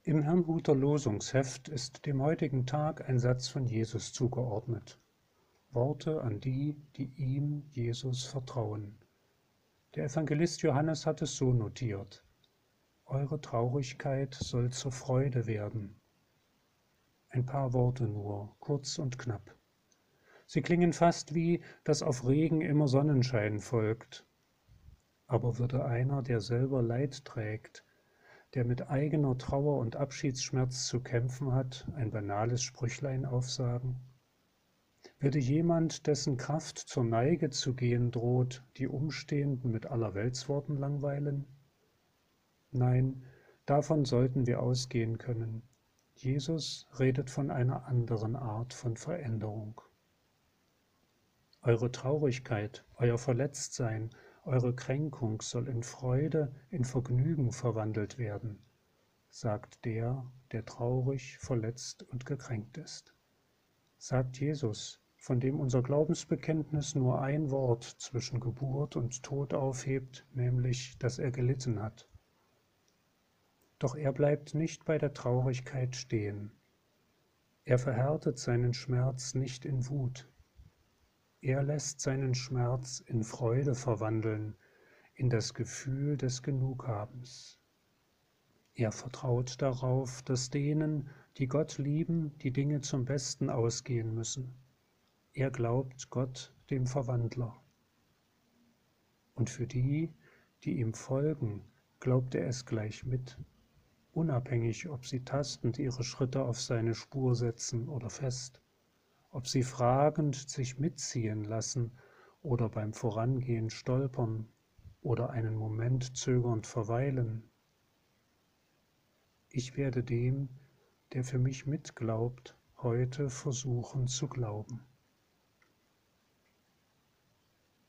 Im Herrnhuter Losungsheft ist dem heutigen Tag ein Satz von Jesus zugeordnet. Worte an die, die ihm, Jesus, vertrauen. Der Evangelist Johannes hat es so notiert: Eure Traurigkeit soll zur Freude werden. Ein paar Worte nur, kurz und knapp. Sie klingen fast wie, dass auf Regen immer Sonnenschein folgt. Aber würde einer, der selber Leid trägt, der mit eigener Trauer und Abschiedsschmerz zu kämpfen hat, ein banales Sprüchlein aufsagen? Würde jemand, dessen Kraft zur Neige zu gehen droht, die Umstehenden mit Allerweltsworten langweilen? Nein, davon sollten wir ausgehen können. Jesus redet von einer anderen Art von Veränderung. Eure Traurigkeit, euer Verletztsein, eure Kränkung soll in Freude, in Vergnügen verwandelt werden, sagt der, der traurig, verletzt und gekränkt ist. Sagt Jesus, von dem unser Glaubensbekenntnis nur ein Wort zwischen Geburt und Tod aufhebt, nämlich, dass er gelitten hat. Doch er bleibt nicht bei der Traurigkeit stehen. Er verhärtet seinen Schmerz nicht in Wut. Er lässt seinen Schmerz in Freude verwandeln, in das Gefühl des Genughabens. Er vertraut darauf, dass denen, die Gott lieben, die Dinge zum Besten ausgehen müssen. Er glaubt Gott, dem Verwandler. Und für die, die ihm folgen, glaubt er es gleich mit, unabhängig, ob sie tastend ihre Schritte auf seine Spur setzen oder fest, ob sie fragend sich mitziehen lassen oder beim Vorangehen stolpern oder einen Moment zögernd verweilen. Ich werde dem, der für mich mitglaubt, heute versuchen zu glauben.